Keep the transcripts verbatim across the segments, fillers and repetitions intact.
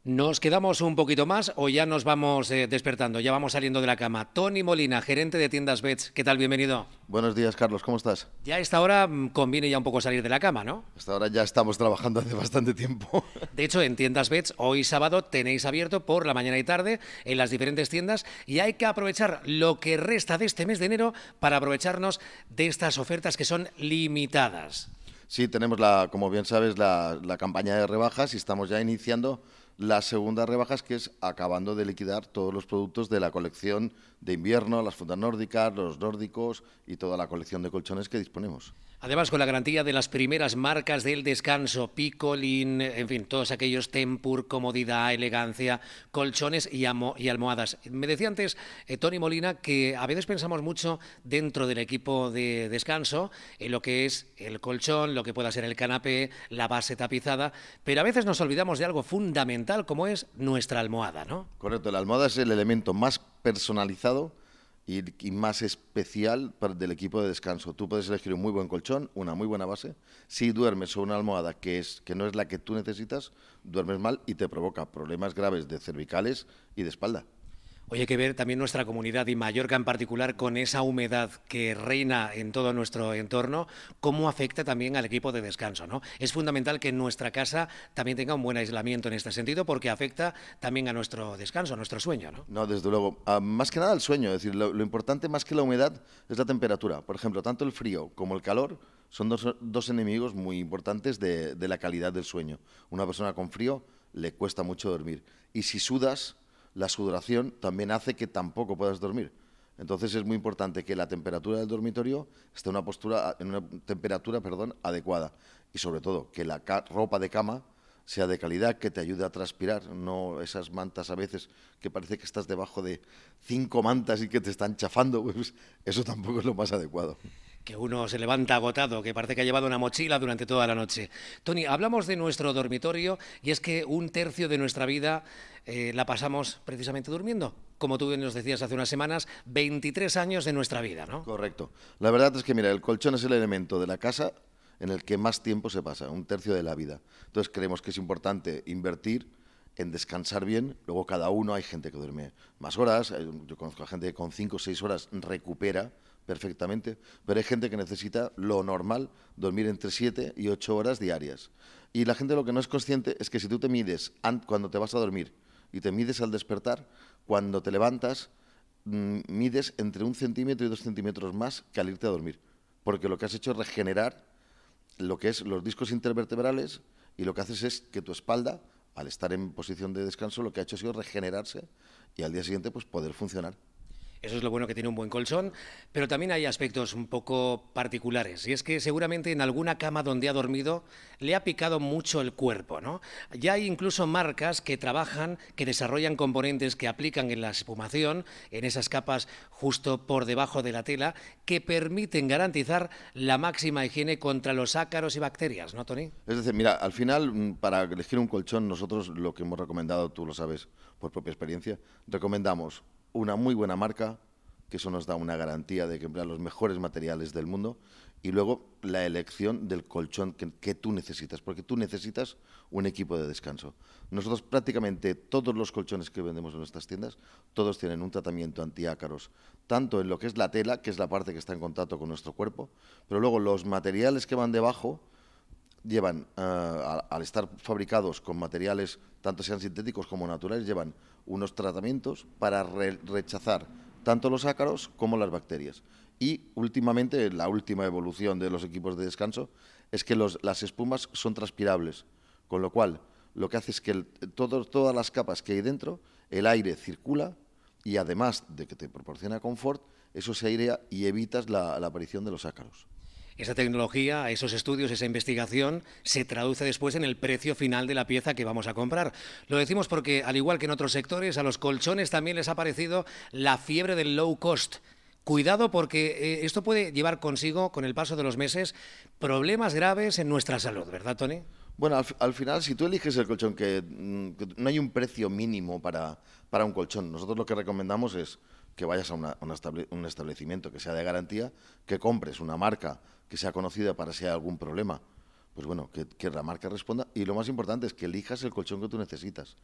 ¿Nos quedamos un poquito más o ya nos vamos eh, despertando? Ya vamos saliendo de la cama. Tony Molina, gerente de tiendas Bets. ¿Qué tal? Bienvenido. Buenos días, Carlos, ¿cómo estás? Ya a esta hora mm, conviene ya un poco salir de la cama, ¿no? Hasta ahora ya estamos trabajando hace bastante tiempo. De hecho, en tiendas Bets, hoy sábado tenéis abierto por la mañana y tarde en las diferentes tiendas y hay que aprovechar lo que resta de este mes de enero para aprovecharnos de estas ofertas que son limitadas. Sí, tenemos, la, como bien sabes, la, la campaña de rebajas y estamos ya iniciando las segundas rebajas, que es acabando de liquidar todos los productos de la colección de invierno, las fundas nórdicas, los nórdicos y toda la colección de colchones que disponemos. Además, con la garantía de las primeras marcas del descanso, Picolín, en fin, todos aquellos Tempur, comodidad, elegancia, colchones y, y almohadas. Me decía antes eh, Tony Molina que a veces pensamos mucho dentro del equipo de descanso en lo que es el colchón, lo que pueda ser el canapé, la base tapizada, pero a veces nos olvidamos de algo fundamental como es nuestra almohada, ¿no? Correcto, la almohada es el elemento más personalizado y, y más especial para, del equipo de descanso. Tú puedes elegir un muy buen colchón, una muy buena base. Si duermes sobre una almohada que, es, que no es la que tú necesitas, duermes mal y te provoca problemas graves de cervicales y de espalda. Hoy hay que ver también nuestra comunidad y Mallorca en particular con esa humedad que reina en todo nuestro entorno, cómo afecta también al equipo de descanso, ¿no? Es fundamental que nuestra casa también tenga un buen aislamiento en este sentido porque afecta también a nuestro descanso, a nuestro sueño, ¿no? No, desde luego. Ah, más que nada el sueño, es decir, lo, lo importante más que la humedad es la temperatura. Por ejemplo, tanto el frío como el calor son dos, dos enemigos muy importantes de, de la calidad del sueño. Una persona con frío le cuesta mucho dormir. Y si sudas, la sudoración también hace que tampoco puedas dormir. Entonces es muy importante que la temperatura del dormitorio esté en una, postura, en una temperatura perdón, adecuada. Y sobre todo, que la ropa de cama sea de calidad, que te ayude a transpirar, no esas mantas a veces que parece que estás debajo de cinco mantas y que te están chafando, pues eso tampoco es lo más adecuado. Que uno se levanta agotado, que parece que ha llevado una mochila durante toda la noche. Tony, hablamos de nuestro dormitorio y es que un tercio de nuestra vida eh, la pasamos precisamente durmiendo. Como tú nos decías hace unas semanas, veintitrés años de nuestra vida, ¿no? Correcto. La verdad es que, mira, el colchón es el elemento de la casa en el que más tiempo se pasa, un tercio de la vida. Entonces creemos que es importante invertir en descansar bien. Luego cada uno, hay gente que duerme más horas, yo conozco a gente que con cinco o seis horas recupera perfectamente, pero hay gente que necesita lo normal, dormir entre siete y ocho horas diarias. Y la gente lo que no es consciente es que si tú te mides cuando te vas a dormir y te mides al despertar, cuando te levantas, mmm, mides entre un centímetro y dos centímetros más que al irte a dormir, porque lo que has hecho es regenerar lo que es los discos intervertebrales y lo que haces es que tu espalda, al estar en posición de descanso, lo que ha hecho ha sido regenerarse y al día siguiente pues poder funcionar. Eso es lo bueno que tiene un buen colchón, pero también hay aspectos un poco particulares. Y es que seguramente en alguna cama donde ha dormido le ha picado mucho el cuerpo, ¿no? Ya hay incluso marcas que trabajan, que desarrollan componentes que aplican en la espumación, en esas capas justo por debajo de la tela, que permiten garantizar la máxima higiene contra los ácaros y bacterias, ¿no, Tony? Es decir, mira, al final, para elegir un colchón, nosotros lo que hemos recomendado, tú lo sabes por propia experiencia, recomendamos una muy buena marca, que eso nos da una garantía de que emplean los mejores materiales del mundo, y luego la elección del colchón que, que tú necesitas, porque tú necesitas un equipo de descanso. Nosotros prácticamente todos los colchones que vendemos en nuestras tiendas, todos tienen un tratamiento antiácaros, tanto en lo que es la tela, que es la parte que está en contacto con nuestro cuerpo, pero luego los materiales que van debajo llevan, uh, al estar fabricados con materiales, tanto sean sintéticos como naturales, llevan unos tratamientos para re rechazar tanto los ácaros como las bacterias. Y últimamente, la última evolución de los equipos de descanso es que los, las espumas son transpirables, con lo cual lo que hace es que el, todo, todas las capas que hay dentro, el aire circula y además de que te proporciona confort, eso se airea y evitas la, la aparición de los ácaros. Esa tecnología, esos estudios, esa investigación se traduce después en el precio final de la pieza que vamos a comprar. Lo decimos porque, al igual que en otros sectores, a los colchones también les ha parecido la fiebre del low cost. Cuidado porque eh, esto puede llevar consigo, con el paso de los meses, problemas graves en nuestra salud, ¿verdad, Tony? Bueno, al, al final, si tú eliges el colchón, que, que no hay un precio mínimo para, para un colchón, nosotros lo que recomendamos es que vayas a una, una estable, un establecimiento que sea de garantía, que compres una marca que sea conocida para si hay algún problema, pues bueno, que, que la marca responda. Y lo más importante es que elijas el colchón que tú necesitas.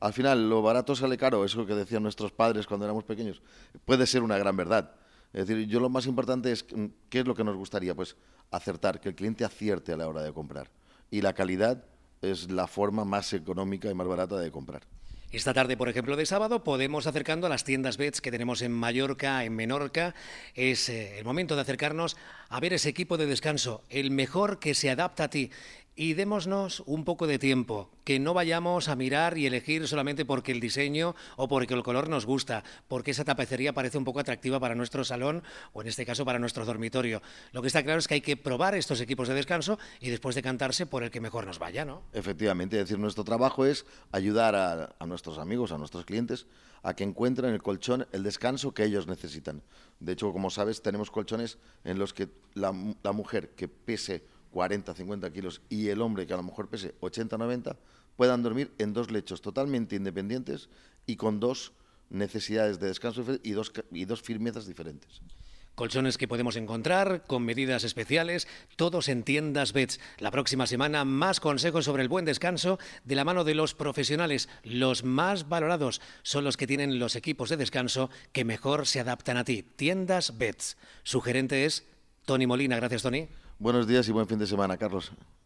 Al final, lo barato sale caro, eso que decían nuestros padres cuando éramos pequeños, puede ser una gran verdad. Es decir, yo lo más importante es, ¿qué es lo que nos gustaría? Pues acertar, que el cliente acierte a la hora de comprar. Y la calidad es la forma más económica y más barata de comprar. Esta tarde, por ejemplo, de sábado, podemos acercando a las tiendas Bets que tenemos en Mallorca, en Menorca. Es eh, el momento de acercarnos a ver ese equipo de descanso, el mejor que se adapta a ti. Y démonos un poco de tiempo, que no vayamos a mirar y elegir solamente porque el diseño o porque el color nos gusta, porque esa tapicería parece un poco atractiva para nuestro salón o en este caso para nuestro dormitorio. Lo que está claro es que hay que probar estos equipos de descanso y después decantarse por el que mejor nos vaya, ¿no? Efectivamente, es decir, nuestro trabajo es ayudar a, a nuestros amigos, a nuestros clientes, a que encuentren en el colchón el descanso que ellos necesitan. De hecho, como sabes, tenemos colchones en los que la, la mujer que pese cuarenta, cincuenta kilos y el hombre que a lo mejor pese ochenta, noventa, puedan dormir en dos lechos totalmente independientes y con dos necesidades de descanso y dos, y dos firmezas diferentes. Colchones que podemos encontrar con medidas especiales, todos en tiendas Bets. La próxima semana más consejos sobre el buen descanso de la mano de los profesionales. Los más valorados son los que tienen los equipos de descanso que mejor se adaptan a ti. Tiendas Bets. Su gerente es Toni Molina. Gracias, Toni. Buenos días y buen fin de semana, Carlos.